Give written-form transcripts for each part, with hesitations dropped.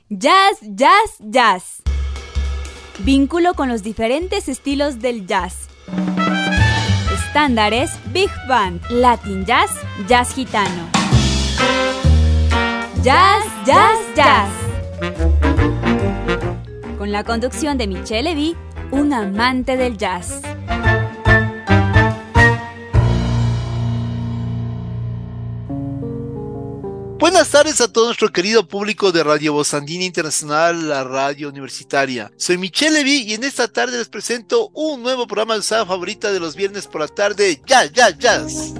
Jazz, jazz, jazz. Vínculo con los diferentes estilos del jazz. Estándares, Big Band, Latin Jazz, Jazz Gitano. Jazz, jazz, jazz. Con la conducción de Michelle Levy, un amante del jazz. Buenas tardes a todo nuestro querido público de Radio Voz Andina Internacional, la radio universitaria. Soy Michelle Levy y en esta tarde les presento un nuevo programa de usada favorita de los viernes por la tarde, Jazz, Jazz, Jazz.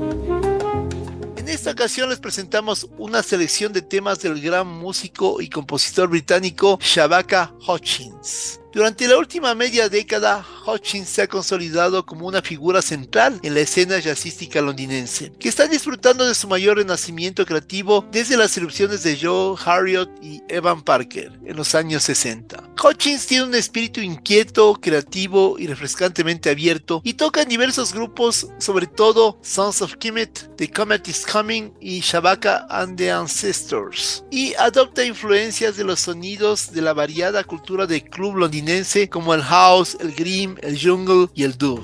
En esta ocasión les presentamos una selección de temas del gran músico y compositor británico Shabaka Hutchings. Durante la última media década, Hutchings se ha consolidado como una figura central en la escena jazzística londinense, que está disfrutando de su mayor renacimiento creativo desde las erupciones de Joe Harriott y Evan Parker en los años 60. Hutchings tiene un espíritu inquieto, creativo y refrescantemente abierto y toca en diversos grupos, sobre todo Sons of Kemet, The Comet is Coming y Shabaka and the Ancestors, y adopta influencias de los sonidos de la variada cultura del club londinense como el house, el grime, el jungle y el dub.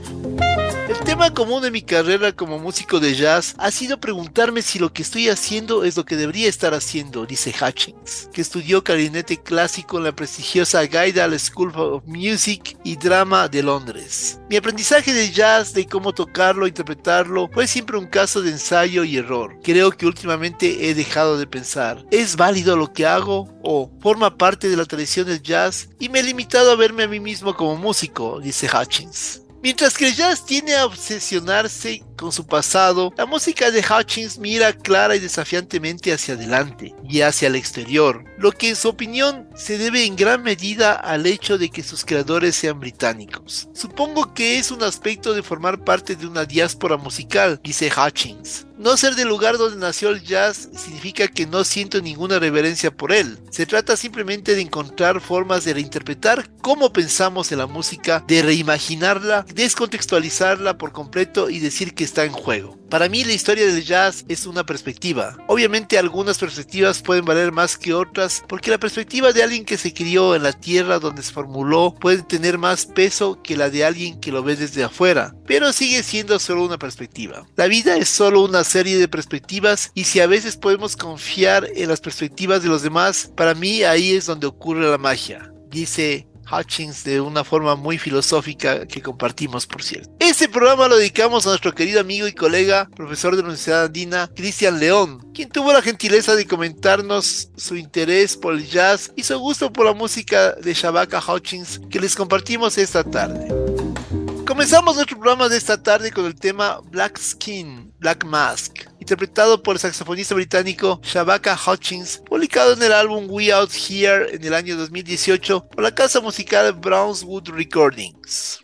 El tema común de mi carrera como músico de jazz ha sido preguntarme si lo que estoy haciendo es lo que debería estar haciendo, dice Hutchings, que estudió clarinete clásico en la prestigiosa Guildhall School of Music y Drama de Londres. Mi aprendizaje de jazz, de cómo tocarlo e interpretarlo, fue siempre un caso de ensayo y error. Creo que últimamente he dejado de pensar, ¿es válido lo que hago? ¿O forma parte de la tradición del jazz? Y me he limitado a verme a mí mismo como músico, dice Hutchings. Mientras que el jazz tiende a obsesionarse con su pasado, la música de Hutchings mira clara y desafiantemente hacia adelante y hacia el exterior, lo que en su opinión se debe en gran medida al hecho de que sus creadores sean británicos. Supongo que es un aspecto de formar parte de una diáspora musical, dice Hutchings. No ser del lugar donde nació el jazz significa que no siento ninguna reverencia por él. Se trata simplemente de encontrar formas de reinterpretar cómo pensamos en la música, de reimaginarla, descontextualizarla por completo y decir que está en juego. Para mí la historia del jazz es una perspectiva. Obviamente algunas perspectivas pueden valer más que otras porque la perspectiva de alguien que se crió en la tierra donde se formuló puede tener más peso que la de alguien que lo ve desde afuera, pero sigue siendo solo una perspectiva. La vida es solo una serie de perspectivas y si a veces podemos confiar en las perspectivas de los demás, para mí ahí es donde ocurre la magia, dice Hutchings de una forma muy filosófica que compartimos, por cierto. Este programa lo dedicamos a nuestro querido amigo y colega, profesor de la Universidad Andina, Cristian León, quien tuvo la gentileza de comentarnos su interés por el jazz y su gusto por la música de Shabaka Hutchings que les compartimos esta tarde. Comenzamos nuestro programa de esta tarde con el tema Black Skin, Black Mask, interpretado por el saxofonista británico Shabaka Hutchings, publicado en el álbum We Out Here en el año 2018 por la casa musical Brownswood Recordings.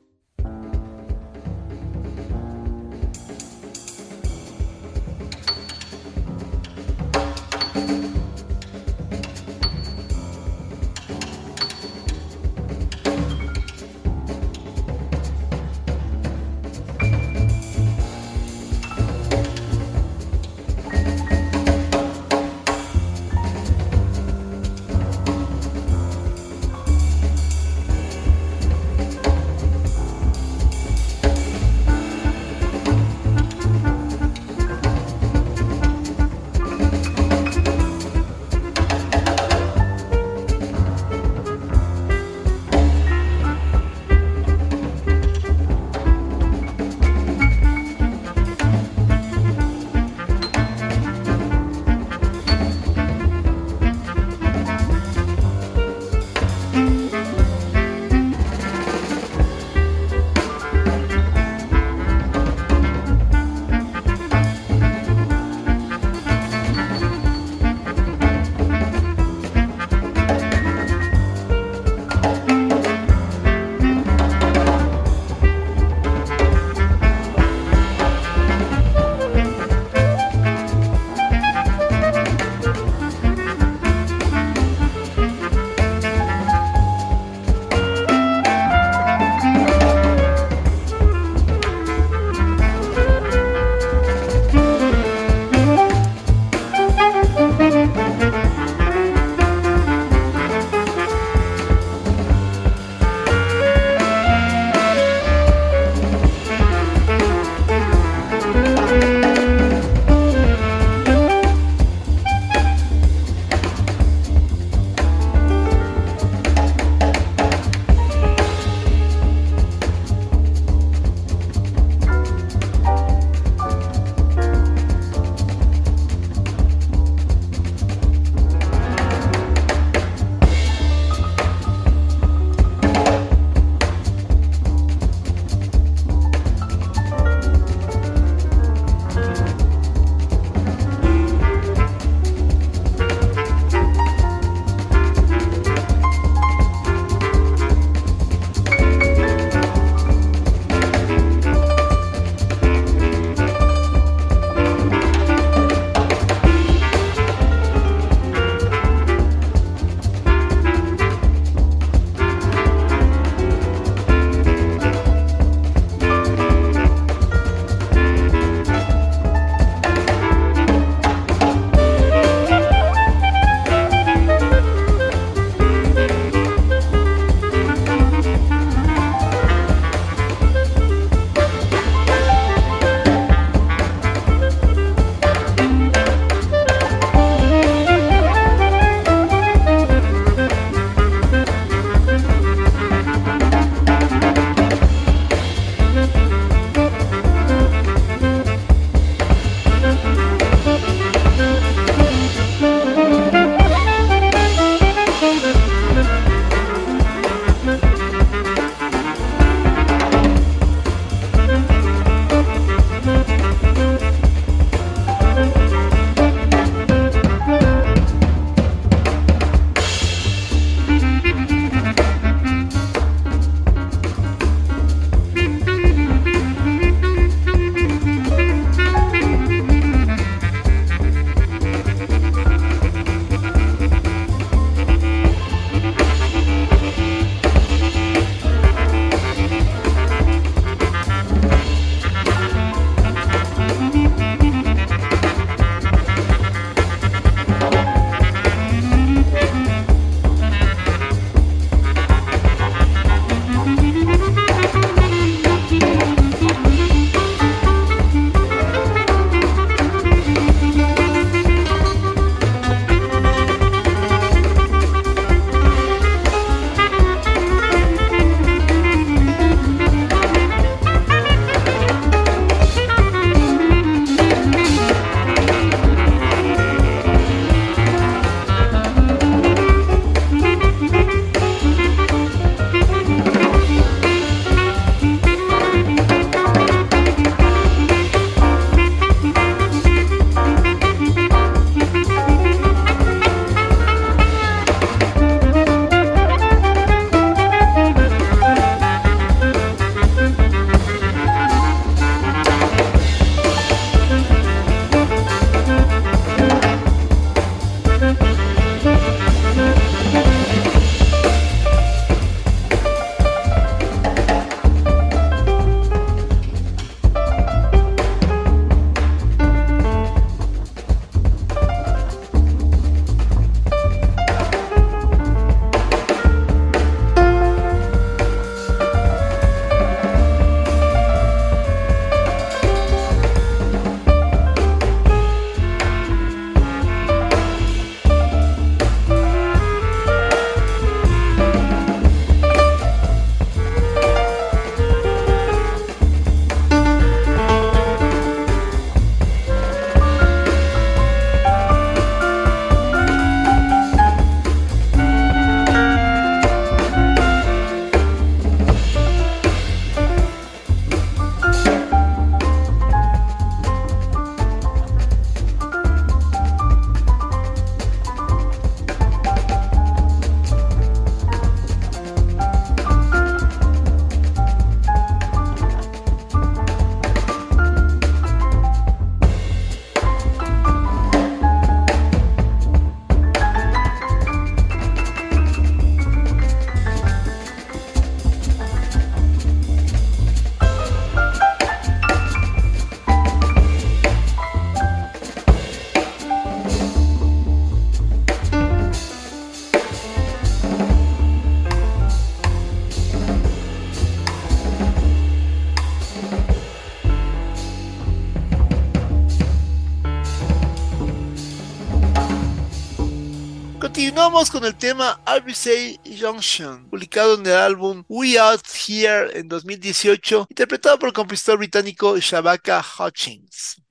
Continuamos con el tema RBC Junction, publicado en el álbum We Out Here en 2018, interpretado por el compositor británico Shabaka Hutchings.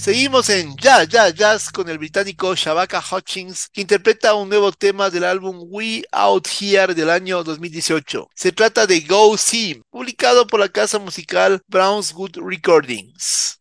Seguimos en Jazz con el británico Shabaka Hutchings, que interpreta un nuevo tema del álbum We Out Here del año 2018. Se trata de Go See, publicado por la casa musical Brownswood Recordings.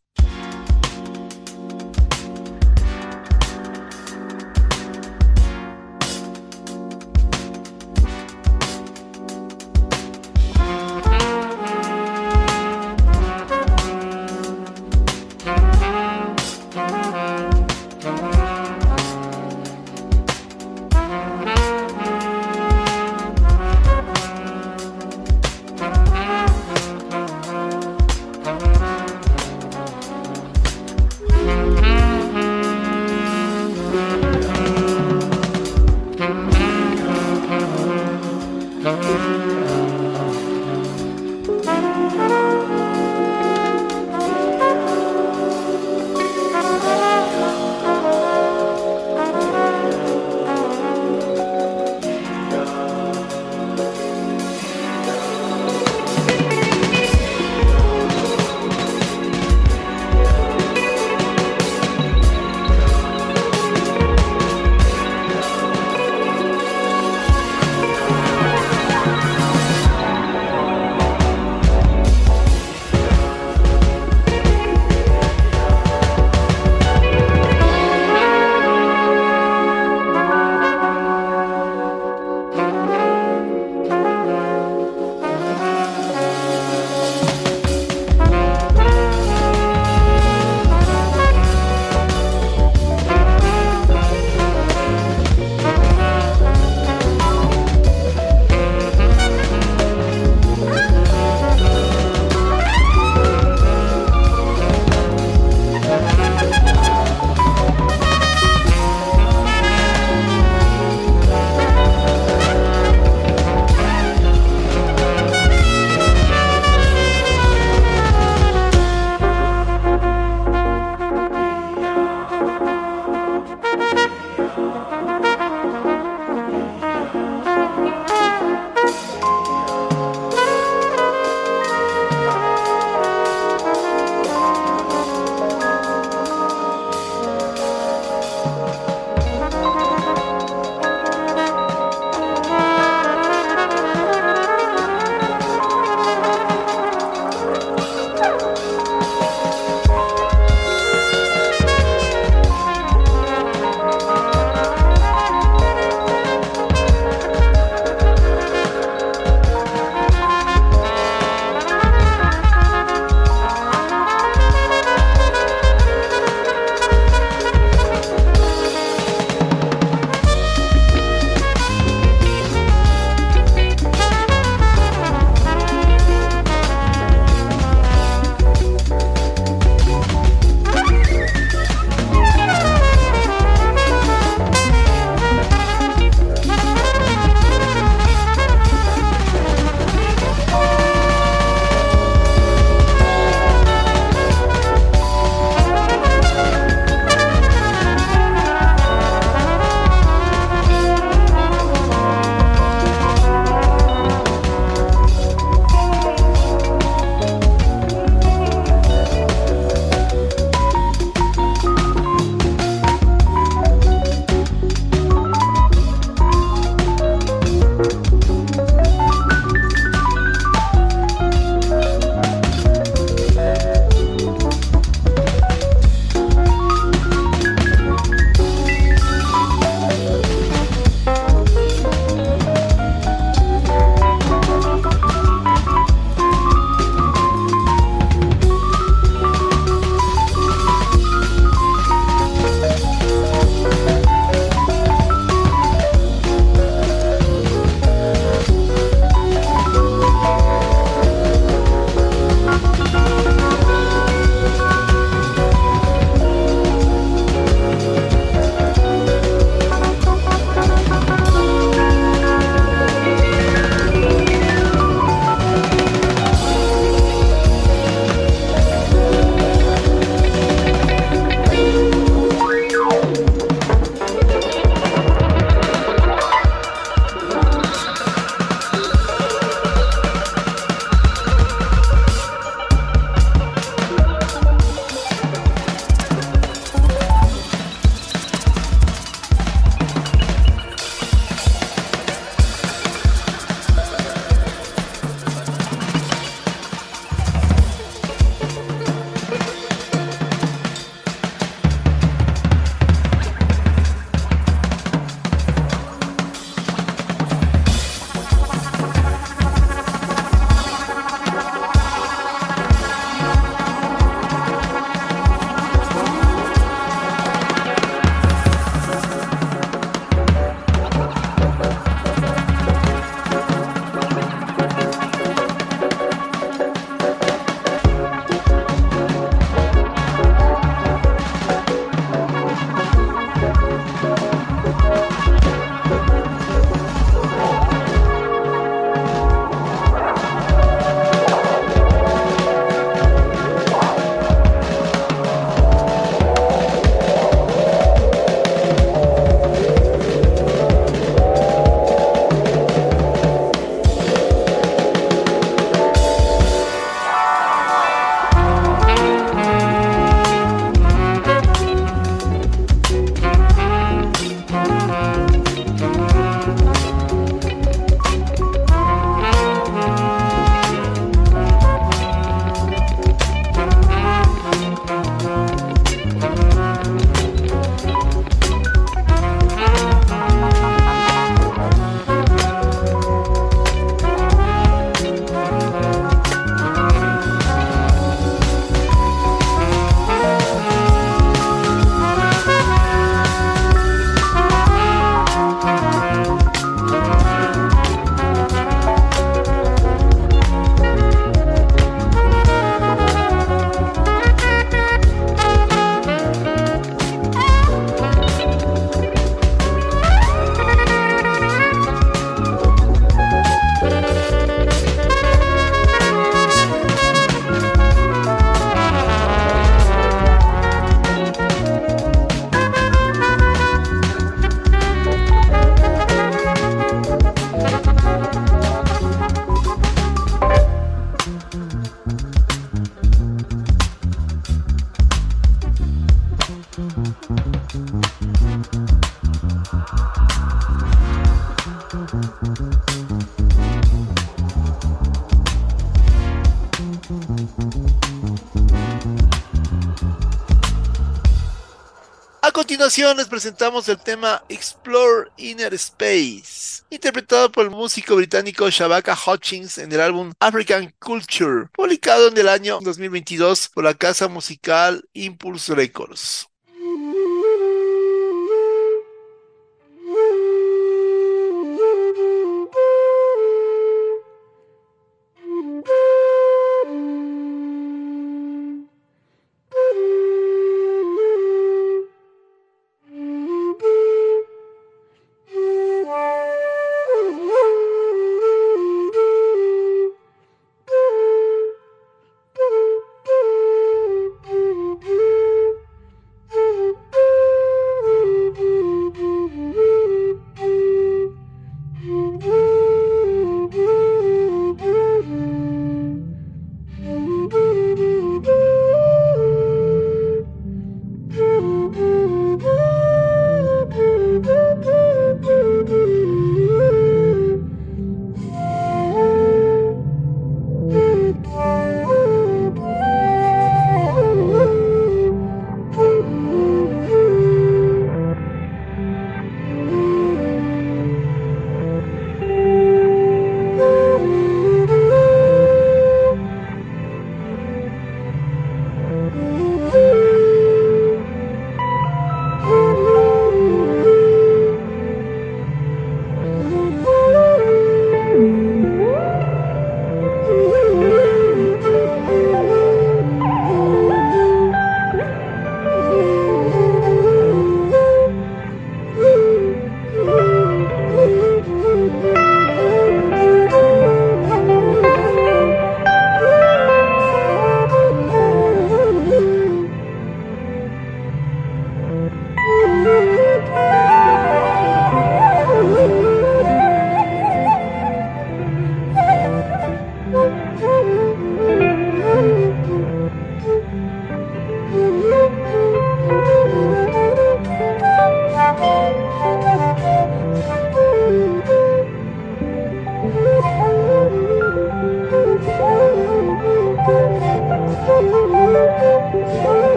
continuación les presentamos el tema Explore Inner Space, interpretado por el músico británico Shabaka Hutchings en el álbum African Culture, publicado en el año 2022 por la casa musical Impulse Records.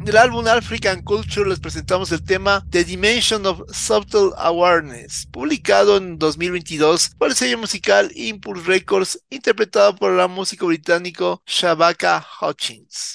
Del álbum African Culture les presentamos el tema The Dimension of Subtle Awareness, publicado en 2022 por el sello musical Impulse Records, interpretado por el músico británico Shabaka Hutchings.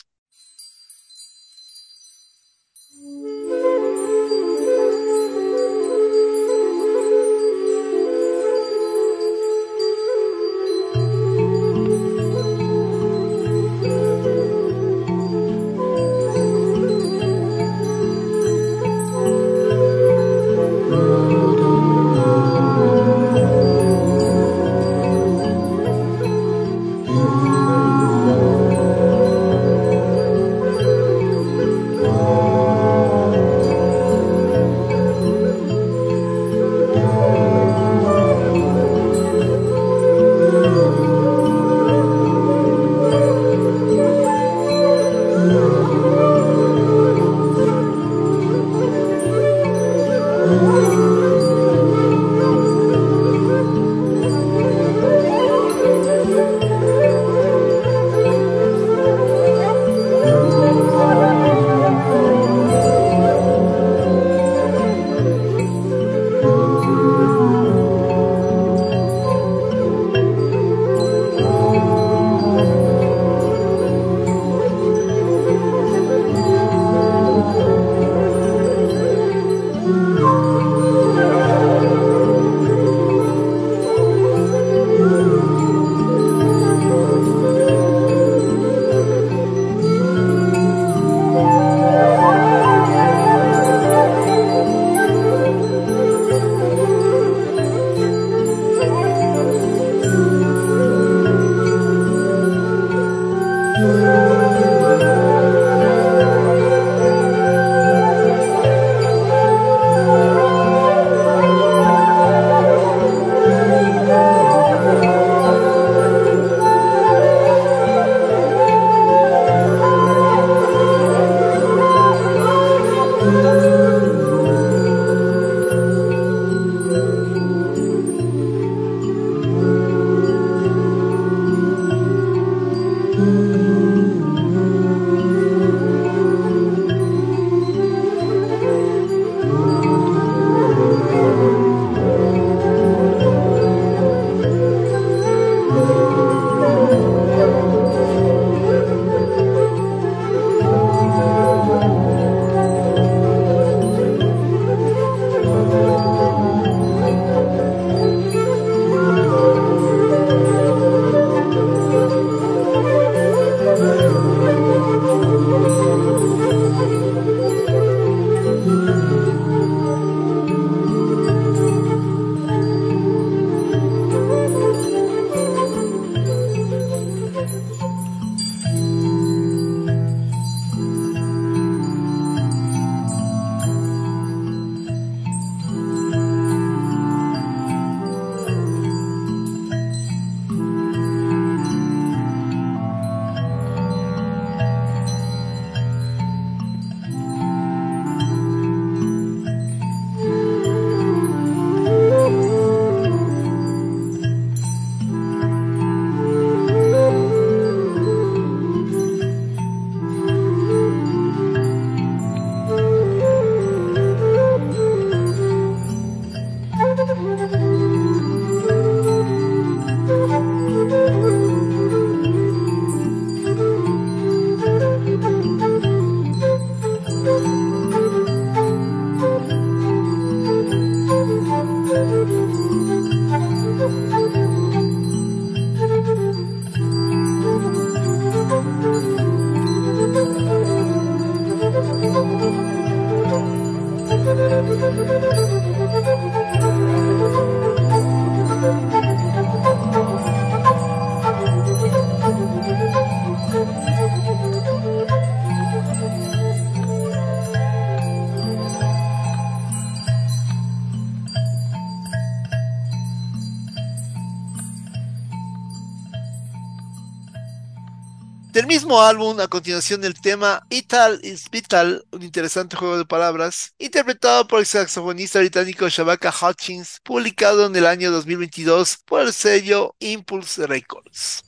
Del mismo álbum, a continuación el tema Ital is Vital, un interesante juego de palabras, interpretado por el saxofonista británico Shabaka Hutchings, publicado en el año 2022 por el sello Impulse Records.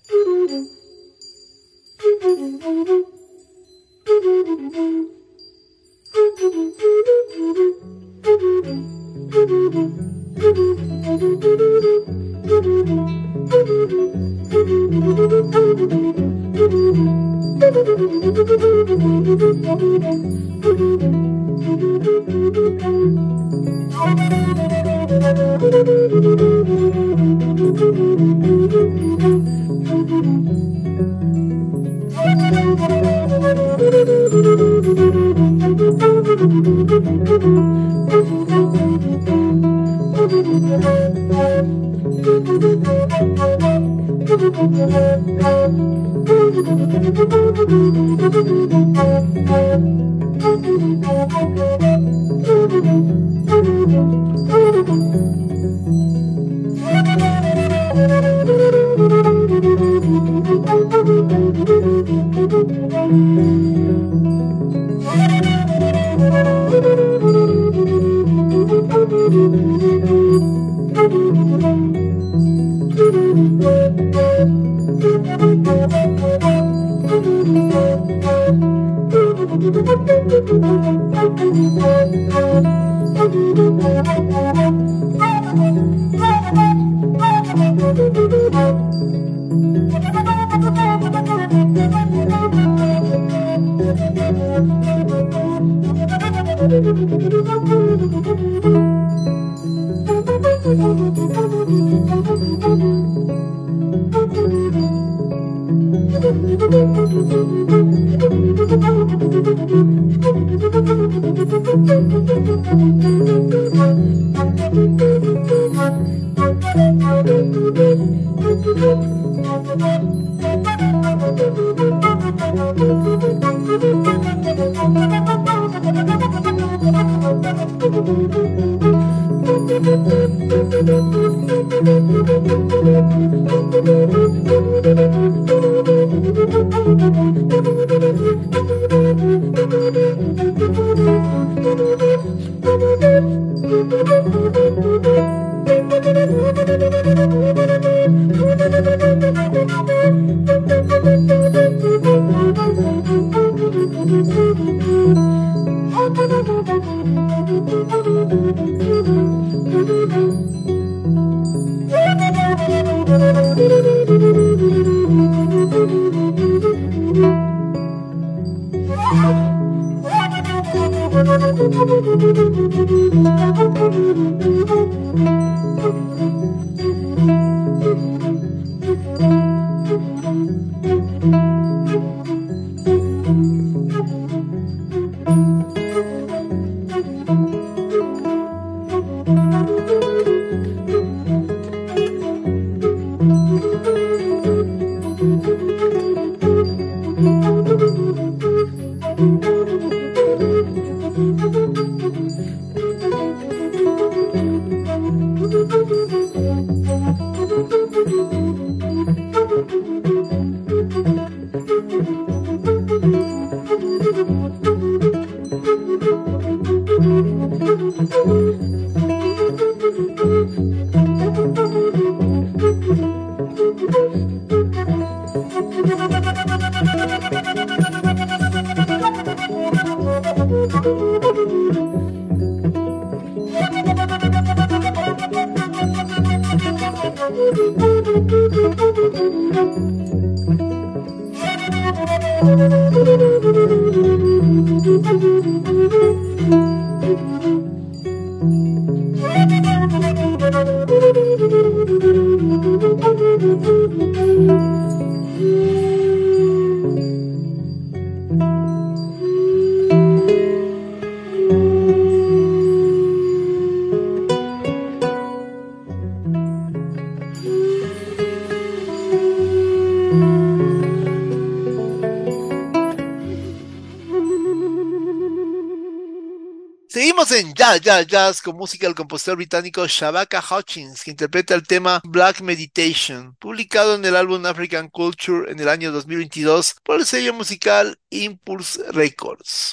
Seguimos en Jazz, Jazz, Jazz con música del compositor británico Shabaka Hutchings, que interpreta el tema Black Meditation, publicado en el álbum African Culture en el año 2022 por el sello musical Impulse Records.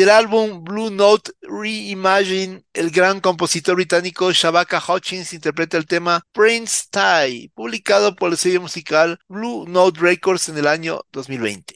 Del álbum Blue Note Reimagine, el gran compositor británico Shabaka Hutchins interpreta el tema Prince Ty, publicado por el sello musical Blue Note Records en el año 2020.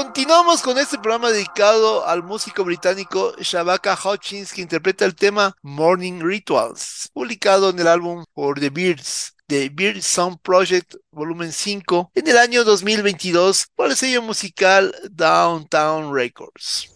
Continuamos con este programa dedicado al músico británico Shabaka Hutchins, que interpreta el tema Morning Rituals, publicado en el álbum For the Birds, The Bird Sound Project Volumen 5, en el año 2022 por el sello musical Downtown Records.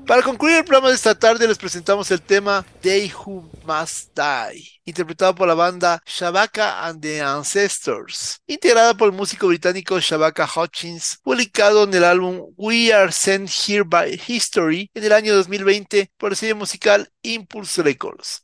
Para concluir el programa de esta tarde les presentamos el tema They Who Must Die, interpretado por la banda Shabaka and the Ancestors, integrada por el músico británico Shabaka Hutchins, publicado en el álbum We Are Sent Here by History en el año 2020 por el sello musical Impulse Records.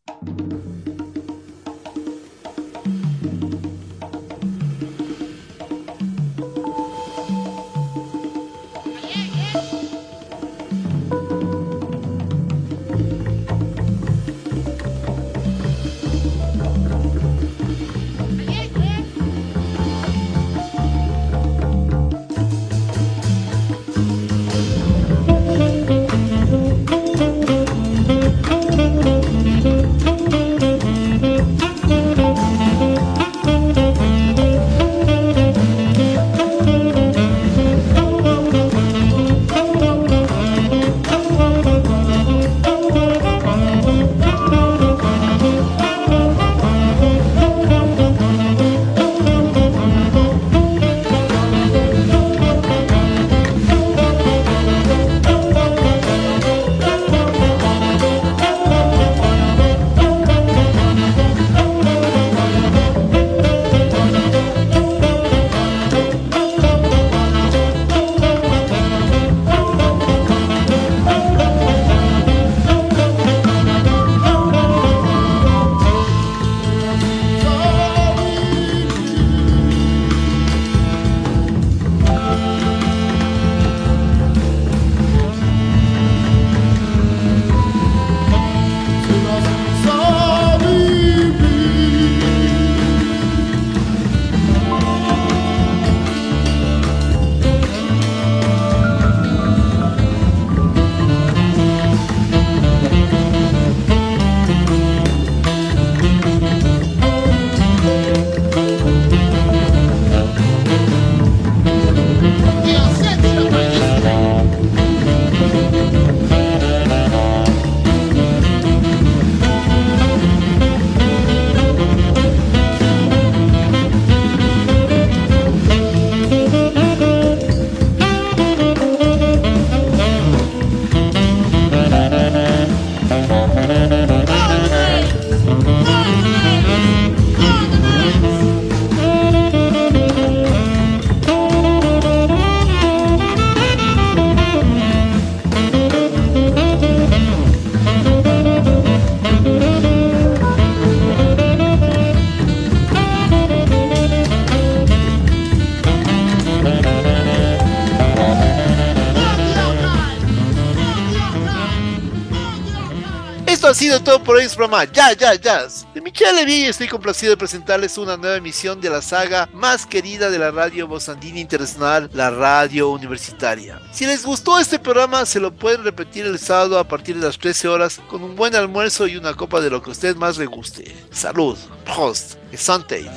Esto ha sido todo por hoy en su programa Jazz de Michelle Levy, y estoy complacido de presentarles una nueva emisión de la saga más querida de la radio bosandina internacional, la radio universitaria. Si les gustó este programa, se lo pueden repetir el sábado a partir de las 13 horas con un buen almuerzo y una copa de lo que a usted más le guste. Salud, Prost, Santé.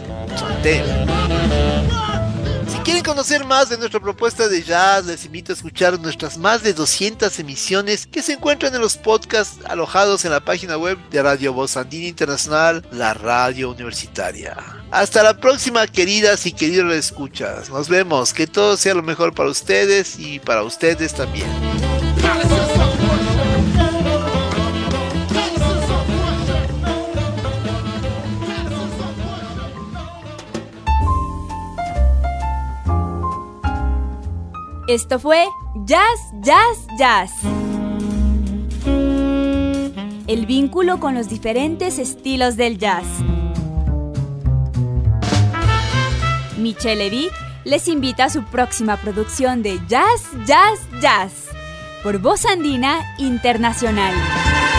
Si quieren conocer más de nuestra propuesta de jazz, les invito a escuchar nuestras más de 200 emisiones que se encuentran en los podcasts alojados en la página web de Radio Voz Andina Internacional, la radio universitaria. Hasta la próxima, queridas y queridos escuchas. Nos vemos, que todo sea lo mejor para ustedes y para ustedes también. Esto fue Jazz. El vínculo con los diferentes estilos del jazz. Michelle Levy les invita a su próxima producción de Jazz por Voz Andina Internacional.